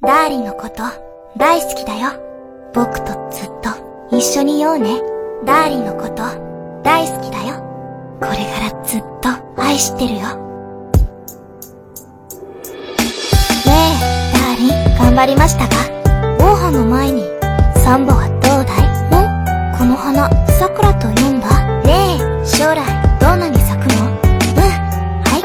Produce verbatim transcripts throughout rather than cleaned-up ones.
ダーリンのこと大好きだよ。僕とずっと一緒にいようね。ダーリンのこと大好きだよ。これからずっと愛してるよ。ねえダーリン、頑張りましたか？王妃の前にサンバはどうだい？ん？この花桜と読んだ？ねえ将来どんなに咲くの？うん、はい、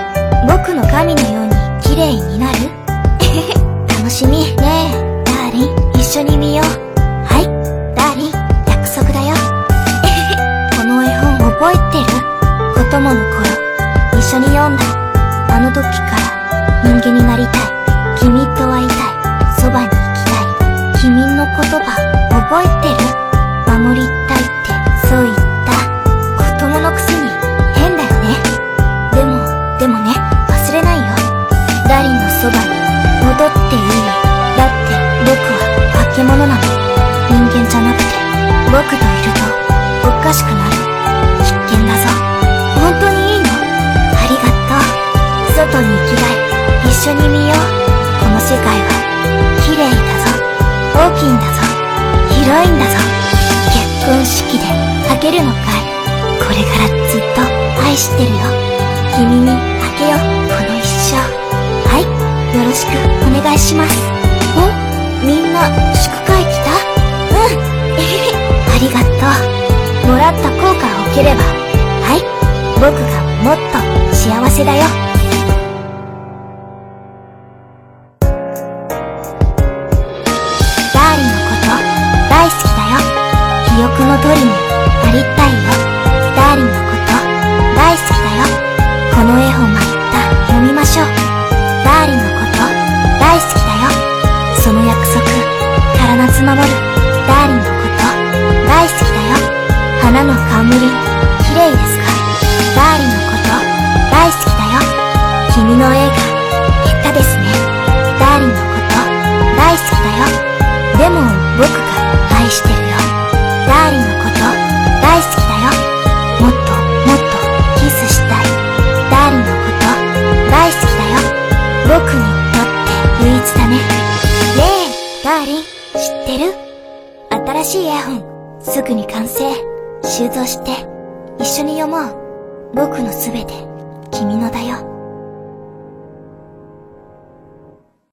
僕の髪のように綺麗になる？えへへ、楽しみ。ねえダーリン、一緒に見よう。はいダーリン、約束だよ。えへへ、この絵本覚えてる？子供の頃一緒に読んだ。あの時から人間になりたい、君と会いたい、そばに行きたい、君の言葉覚えてる？守りたいってそう言った。子供のくせに変だよね。でもでもね、忘れないよ。ダーリンのそばに戻っていい？だって僕は化け物なの。人間じゃなくて僕といるとおかしくなる。危険だぞ。本当にいいの？ありがとう。外に行きたい。一緒に見よう。この世界は綺麗だぞ。大きいんだぞ。広いんだぞ。結婚式であげるのかい？これからずっと愛してるよ。君にあげよう、この一生。はい、よろしくお願いします。お？みんな祝会来た？うん、えへへ、ありがとう。もらった効果を受ければ、はい、僕がもっと幸せだよ。ダーリンのこと大好きだよ。記憶の鳥になりたいよ。ダーリンのこと大好きだよ。この絵本また読みましょう。ダーリンのこと大好きだよ。その約束必ず守る。ダーリンのこと大好きだよ。花の冠綺麗ですか？ダーリンのこと大好きだよ。君の絵が下手ですね。ダーリンのこと大好きだよ。でも僕が愛してるよ。ダーリンのこと大好きだよ。もっともっとキスしたい。ダーリンのこと大好きだよ。僕にとって唯一だね。ねえダーリン、知ってる？新しい絵本すぐに完成。収蔵して一緒に読もう。僕のすべて君のだよ。